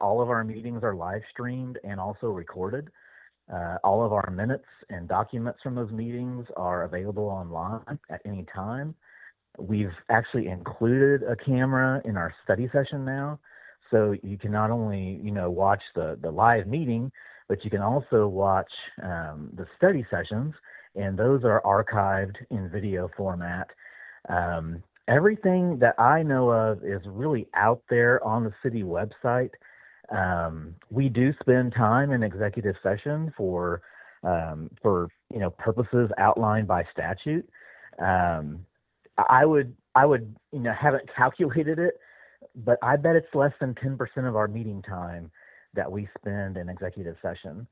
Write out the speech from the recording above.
all of our meetings are live streamed and also recorded. All of our minutes and documents from those meetings are available online at any time. We've actually included a camera in our study session now, so you can not only watch the live meeting, but you can also watch the study sessions, and those are archived in video format. Everything that I know of is really out there on the city website. We do spend time in executive session for purposes outlined by statute. Um, I would haven't calculated it, but I bet it's less than 10% of our meeting time that we spend in executive session.